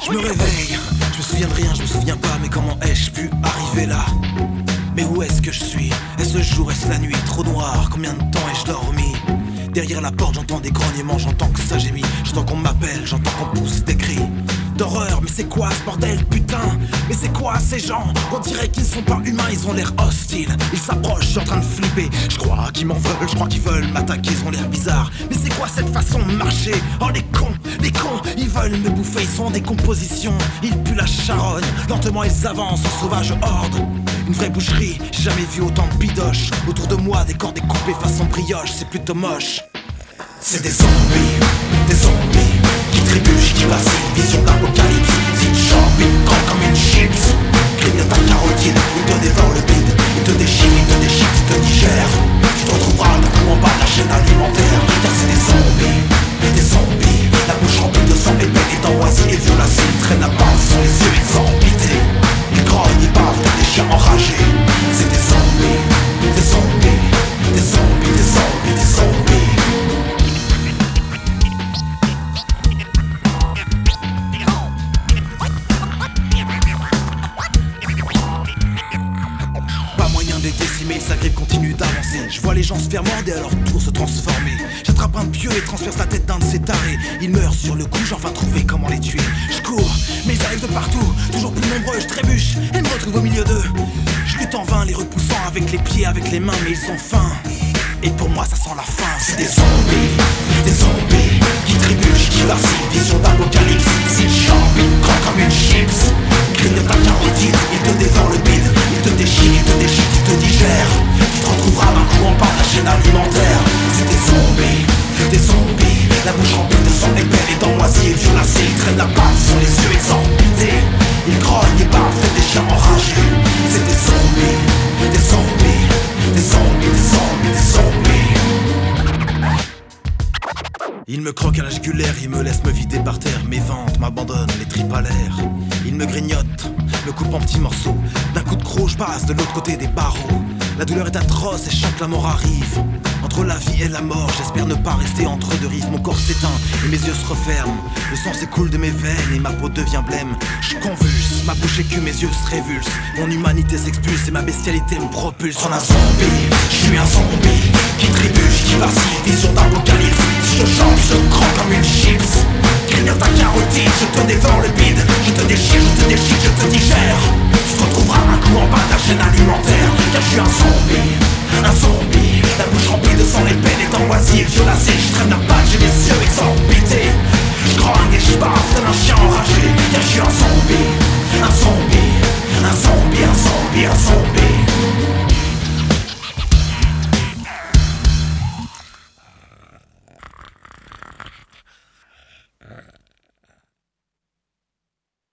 Je me réveille, je me souviens de rien, je me souviens pas, mais comment ai-je pu arriver là? Mais où est-ce que je suis? Est-ce le jour, est-ce la nuit? Trop noir, combien de temps ai-je dormi? Derrière la porte j'entends des grognements, j'entends que ça gémit. J'entends qu'on m'appelle, j'entends qu'on pousse des cris d'horreur. Mais c'est quoi ce bordel, putain? Mais c'est quoi ces gens? On dirait qu'ils sont pas humains, ils ont l'air hostiles. Ils s'approchent, je suis en train de flipper. Je crois qu'ils m'en veulent, je crois qu'ils veulent m'attaquer, ils ont l'air bizarres. Mais c'est quoi cette façon de marcher? Oh les cons, ils veulent me bouffer, ils sont en décomposition. Ils puent la charogne, lentement ils avancent en sauvage horde. Une vraie boucherie, j'ai jamais vu autant de bidoches. Autour de moi des corps découpés façon brioche, c'est plutôt moche. C'est des zombies qui trébuchent, qui vacillent, vision d'apocalypse. Vite champis, grand comme une chips. Grignote ta carotide, ils te dévorent le bide. Ils te déchirent, ils te déchiquent, ils te digèrent. Tu te retrouveras d'un coup en bas de la chaîne alimentaire. Car c'est des zombies, la bouche remplie de sang épais et d'angoisse et violacés. Ils traînent à part, ils sont les yeux exorbités. Ils grognent, ils bavent, des chiens enragés. C'est des zombies. Pas moyen d'être décimé, sa grippe continue d'avancer. Je vois les gens se faire mordre et à leur tour se transformer. J'attrape un pieu et transperce la tête d'un de ces tarés. Ils meurent sur le coup, j'ai enfin trouvé comment les tuer. Je cours, mais ils arrivent de partout, toujours plus nombreux, je trébuche et me retrouve au milieu d'eux. Je lutte en vain, les repoussant avec les pieds, avec les mains, mais ils ont faim. Et pour moi ça sent la fin. C'est des zombies qui trébuchent, qui vacillent, vision d'apocalypse. S'ils champent, ils croient comme une chips. Grignote ta carotide, ils te dévorent le bide. Ils te déchirent, ils te déchiquent, ils te digèrent. Tu te retrouveras d'un coup en bas de la chaîne alimentaire. C'est des zombies, la bouche remplie de sang épais, les dents moisies et violacées. Ils traînent la patte, ils ont les yeux exorbités. Ils grognent et bavent, des chiens enragés. C'est des zombies. Il me croque à la jugulaire, il me laisse me vider par terre. Mes ventes m'abandonnent, les tripes à l'air. Il me grignote, me coupe en petits morceaux. D'un coup de croc, je passe de l'autre côté des barreaux. La douleur est atroce et je sens que la mort arrive. Entre la vie et la mort, j'espère ne pas rester entre deux rives. Mon corps s'éteint et mes yeux se referment. Le sang s'écoule de mes veines et ma peau devient blême. Je convulse, ma bouche écume, mes yeux se révulsent. Mon humanité s'expulse et ma bestialité me propulse. En un zombie, je suis un zombie qui trébuche, qui vacille, vision d'apocalypse. Je te chante, je te croque comme une chips. Grignote ta carotide, je te dévore le bide. Je te déchire, je te déchique, je te digère. Tu te retrouveras un coup en bas de la chaîne alimentaire. Car je suis un zombie, la bouche remplie de sang épais, les dents moisies et violacées. Je traîne la patte, j'ai les yeux exorbités. Je grogne et je baffe tel un chien enragé. Car je suis un zombie.